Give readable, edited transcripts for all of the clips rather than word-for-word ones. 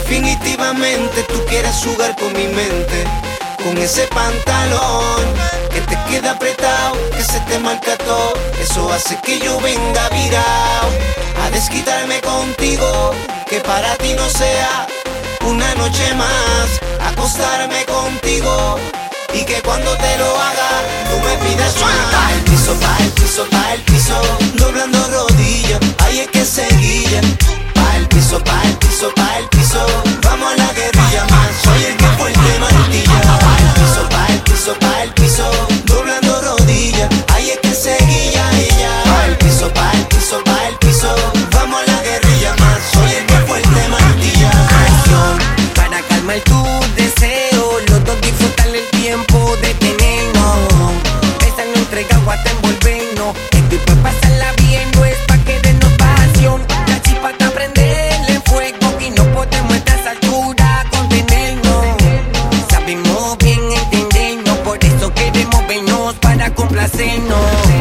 Definitivamente tú quieres jugar con mi mente, con ese pantalón que te queda apretado, que se te marca todo. Eso hace que yo venga virado a desquitarme contigo, que para ti no sea una noche más acostarme contigo, y que cuando te lo haga tú me pidas más. Pa' el piso, pa' el piso, pa' el piso, doblando rodillas, ahí es que se guilla. Pa' el piso, pa' el piso, pa' el piso, vamos a la guerrilla más. Soy el que fuerte martilla. Pa' el piso, pa' el piso, pa' el piso, doblando rodillas, ahí es que se guilla ella. Pa' el piso, pa' el piso, pa' el piso, vamos a la guerrilla más. Soy el que fuerte martilla. Para calmar tu deseo, los dos disfrutar el tiempo de tenernos, besarnos, entregado hasta envolvernos. Esto y pues pasarla bien, no es pa' querernos pasión. La chispa está prenderle fuego y no podemos a esta altura contenernos. Sabemos bien entendernos, por eso queremos vernos para complacernos.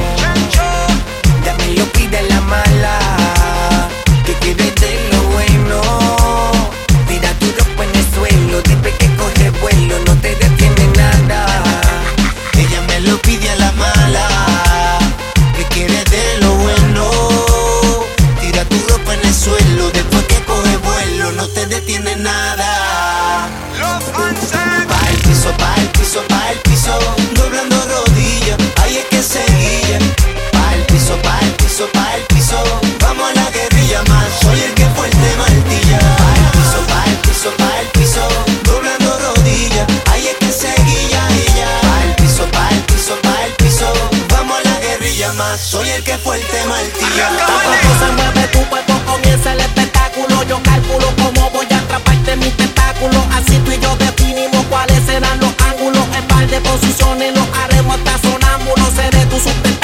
Ya me lo pide la mala, que quieres de lo bueno. Tira tu ropa en el suelo, después que coge vuelo, no te detiene nada. Ella me lo pide a la mala, que quiere de lo bueno. Tira tu ropa en el suelo, después que coge vuelo, no te detiene nada. Pa' el piso, pa' el piso, pa' el piso, doblando rodillas, ahí es que se guilla. Pa' el piso, pa' el piso, pa' el piso, vamos a la guerrilla más. Soy el que fuerte martilla. Pa' el piso, pa' el piso, pa' el piso, doblando rodillas, ahí es que se guilla ella. Pa' el piso, pa' el piso, pa' el piso, vamos a la guerrilla más. Soy el que fuerte martilla. Cuando se mueve tu cuerpo comienza el espectáculo. Yo calculo cómo voy a atraparte mis tentáculos. Así tú y yo definimos cuáles serán los ángulos. En par de posiciones los haremos hasta sonámbulos. Seré tu sustentáculo.